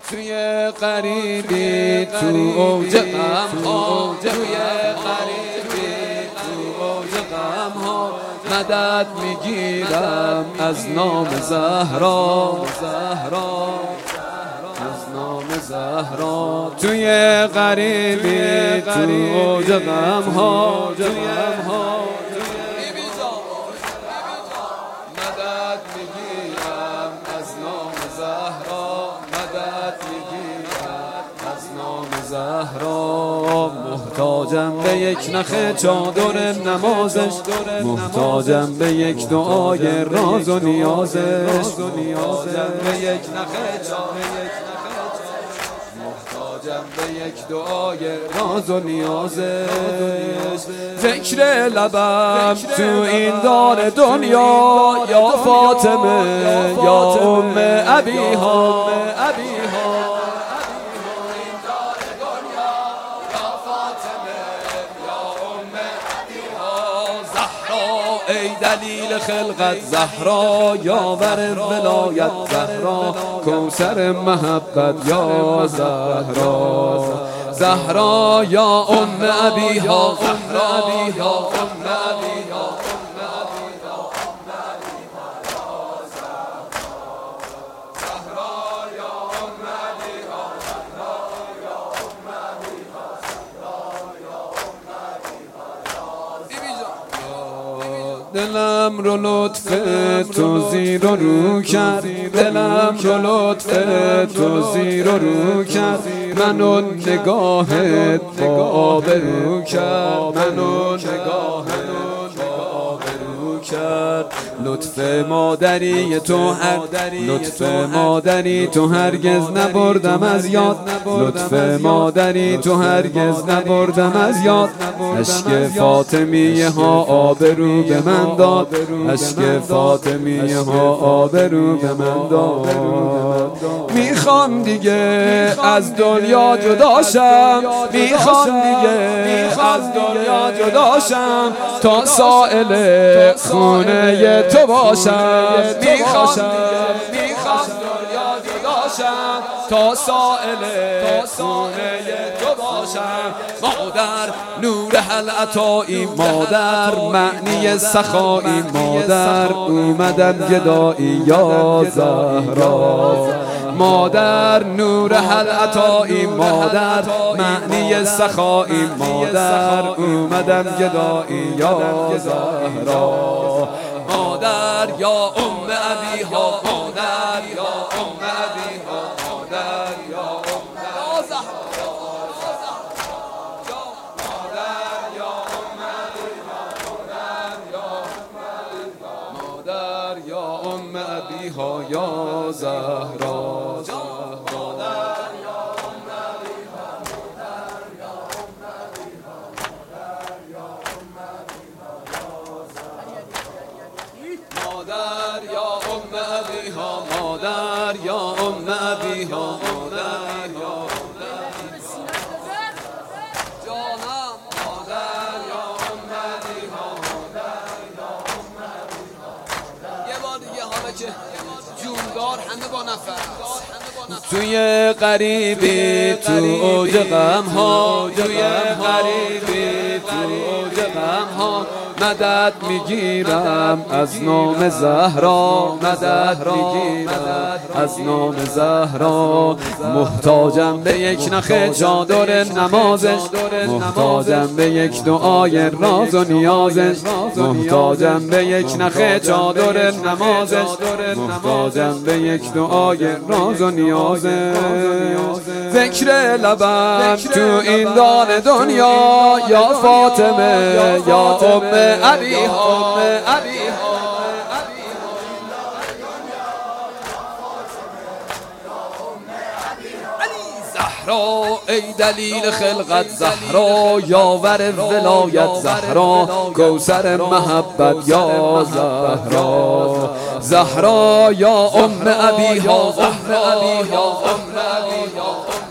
توی غریبی تو اوج غم ها، توی غریبی تو اوج غم ها مدد میگیرم از نام زهرا، از نام زهرا. توی غریبی تو اوج غم ها، مدد میگیرم از نام زهرا، مدد میگیرم از نام زهرا. محتاجم به یک نخ چادر نمازش، محتاجم به یک دعای راز و نیازش، محتاجم به یک نخ محتاجم به یک دعای راز و نیازش. ذکر لبم تو این دار دنیا، یا فاطمه یا ام ابیها، ای دلیل خلقت زهرا، یاور ولایت زهرا، کوثر محبت یا زهرا. زهرا یا ام ابیها، زهرا یا ام ابیها، دلم رو لطف تو زیر و رو کرد، دلم رو لطف تو زیر و رو کرد، منو نگاهت با آبرو کرد، منو نگاهت با آبرو کرد. لطف مادری تو لطف مادری تو هرگز نبردم از یاد، لطف مادری تو هرگز نبردم از یاد. اشک فاطمیه ها آبرو به من داد، اشک فاطمیه ها آبرو به من داد. میخوام دیگه از دنیا جداشم، میخوام دیگه از دنیا جداشم، تا سائل خونه تو باشم. میخوام دنیا جداشم، تا سائل خونه تو باشم. مادر نور حل عطایی، مادر معنی سخایی، مادر اومدم گدایی یا زهرا. مادر نور حل عطایی، مادر معنی سخایی، مادر اومدم گدایی یا زهرا. مادر یا ام ابیها، مادر یا ام ابیها، مادر یا ام زهرا. مادر یا ام ابیها یا زهرا. مادر یا ام ابیها، مادر یا ام ابیها، مادر یا جانم. مادر یا ام ابیها، مادر یا ام ابیها. یه بار دیگه حالا که جوندار همه با نفس. توی غریبی تو اوج غم ها، توی غریبی تو اوج غم ها مدد میگیرم از نام زهرا، مدد میگیرم از نام زهرا. محتاجم به یک نخ چادر نمازش، محتاجم به یک دعای راز و نیازش، محتاجم به یک نخ چادر نمازش، محتاجم به یک دعای راز و نیازش. ذکر لبم تو این دار دنیا، یا فاطمه یا ام ابیها، زهرا ای دلیل خلقت زهرا، یاور ولایت زهرا، کوثر محبت یا زهرا. زهرا یا ام ابیها، ام ابیها، ام ابیها.